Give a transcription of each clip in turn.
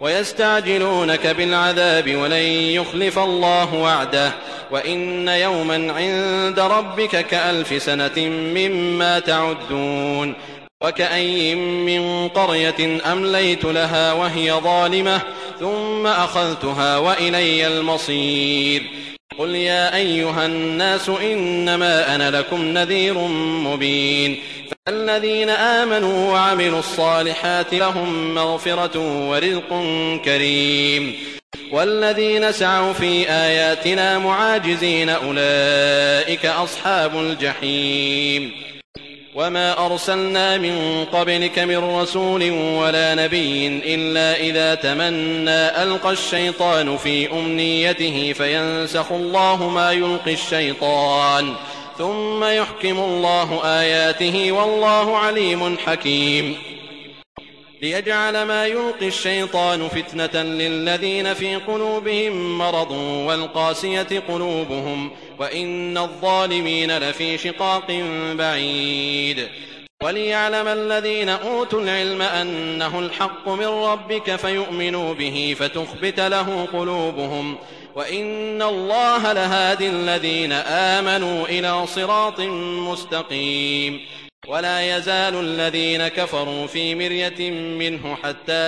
ويستعجلونك بالعذاب ولن يخلف الله وعده وإن يوما عند ربك كألف سنة مما تعدون وكأي من قرية أمليت لها وهي ظالمة ثم أخذتها وإلي المصير قل يا أيها الناس إنما أنا لكم نذير مبين فالذين آمنوا وعملوا الصالحات لهم مغفرة ورزق كريم والذين سعوا في آياتنا معاجزين أولئك أصحاب الجحيم وما أرسلنا من قبلك من رسول ولا نبي إلا إذا تمنى ألقى الشيطان في أمنيته فينسخ الله ما يلقي الشيطان ثم يحكم الله آياته والله عليم حكيم ليجعل ما يلقي الشيطان فتنة للذين في قلوبهم مرض والقاسية قلوبهم وإن الظالمين لفي شقاق بعيد وليعلم الذين أوتوا العلم أنه الحق من ربك فيؤمنوا به فتخبت له قلوبهم وإن الله لهادي الذين آمنوا إلى صراط مستقيم ولا يزال الذين كفروا في مرية منه حتى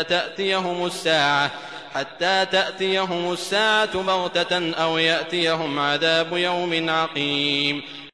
تأتيهم الساعة بغتة أو يأتيهم عذاب يوم عقيم